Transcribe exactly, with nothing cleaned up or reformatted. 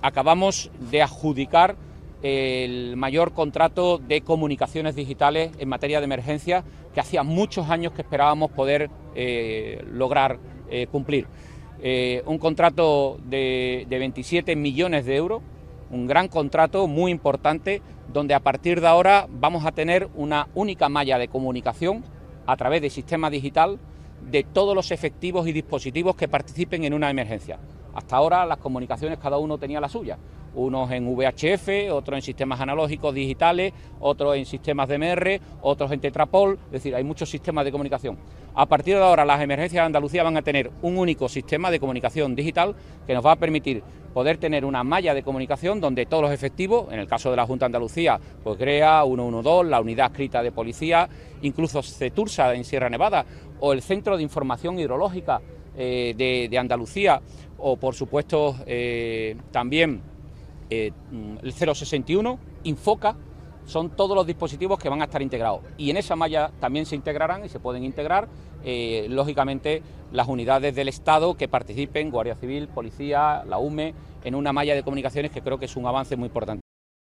acabamos de adjudicar el mayor contrato de comunicaciones digitales en materia de emergencia que hacía muchos años que esperábamos poder eh, lograr eh, cumplir. Eh, un contrato de, de veintisiete millones de euros, un gran contrato muy importante, donde a partir de ahora vamos a tener una única malla de comunicación a través del sistema digital de todos los efectivos y dispositivos que participen en una emergencia. Hasta ahora las comunicaciones cada uno tenía la suya, unos en V H F, otros en sistemas analógicos digitales, otros en sistemas D M R, otros en Tetrapol, es decir, hay muchos sistemas de comunicación. A partir de ahora las emergencias de Andalucía van a tener un único sistema de comunicación digital que nos va a permitir poder tener una malla de comunicación donde todos los efectivos, en el caso de la Junta de Andalucía, pues GREA, ciento doce, la unidad adscrita de policía, incluso CETURSA en Sierra Nevada o el Centro de Información Hidrológica eh, de, de Andalucía o por supuesto eh, también eh, el cero sesenta y uno, Infoca, son todos los dispositivos que van a estar integrados y en esa malla también se integrarán y se pueden integrar eh, lógicamente las unidades del Estado que participen, Guardia Civil, Policía, la U M E, en una malla de comunicaciones que creo que es un avance muy importante.